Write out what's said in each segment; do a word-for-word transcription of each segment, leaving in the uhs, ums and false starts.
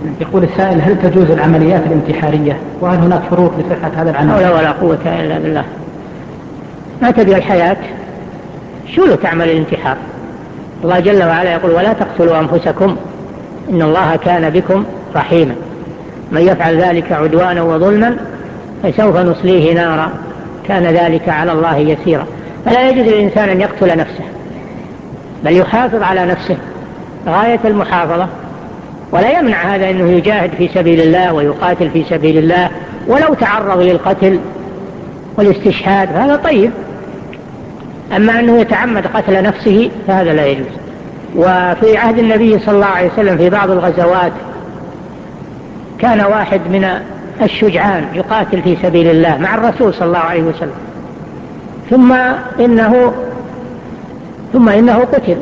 يقول السائل: هل تجوز العمليات الانتحارية؟ وهل هناك شروط لصحة هذا العمل؟ لا ولا قوة إلا بالله. ما تبي الحياة شو له تعمل الانتحار؟ الله جل وعلا يقول: ولا تقتلوا أنفسكم إن الله كان بكم رحيما من يفعل ذلك عدوانا وظلما فسوف نصليه نارا كان ذلك على الله يسيرا. فلا يجوز للإنسان أن يقتل نفسه، بل يحافظ على نفسه غاية المحافظة، ولا يمنع هذا أنه يجاهد في سبيل الله ويقاتل في سبيل الله ولو تعرض للقتل والاستشهاد، فهذا طيب. أما أنه يتعمد قتل نفسه فهذا لا يجوز. وفي عهد النبي صلى الله عليه وسلم في بعض الغزوات كان واحد من الشجعان يقاتل في سبيل الله مع الرسول صلى الله عليه وسلم، ثم إنه, ثم إنه قتل،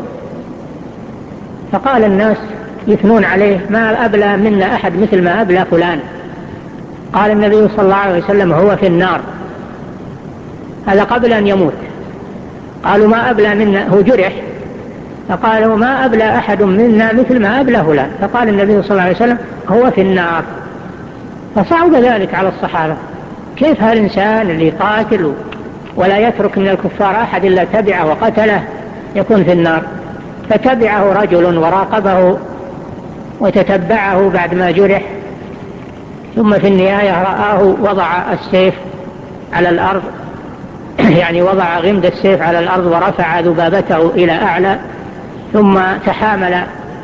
فقال الناس يثنون عليه: ما أبلى منا أحد مثل ما أبلى فلان. قال النبي صلى الله عليه وسلم: هو في النار. هذا قبل أن يموت. قالوا: ما أبلى منا، هو جرح، فقالوا: ما أبلى أحد منا مثل ما أبلى فلان. فقال النبي صلى الله عليه وسلم: هو في النار. فصعب ذلك على الصحابة، كيف هالإنسان اللي قاتل ولا يترك من الكفار أحد إلا تبعه وقتله يكون في النار؟ فتبعه رجل وراقبه وتتبعه بعد ما جرح، ثم في النهاية رآه وضع السيف على الأرض يعني وضع غمد السيف على الأرض ورفع ذبابته إلى أعلى، ثم تحامل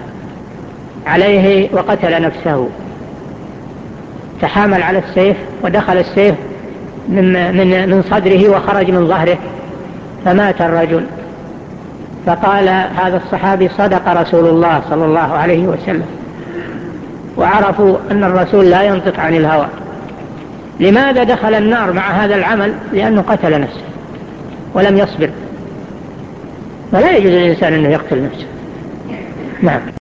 عليه وقتل نفسه. تحامل على السيف ودخل السيف من, من, من صدره وخرج من ظهره فمات الرجل. فقال هذا الصحابي: صدق رسول الله صلى الله عليه وسلم. وعرفوا أن الرسول لا ينطق عن الهوى. لماذا دخل النار مع هذا العمل؟ لأنه قتل نفسه ولم يصبر. فلا يجوز للإنسان أنه يقتل نفسه. نعم.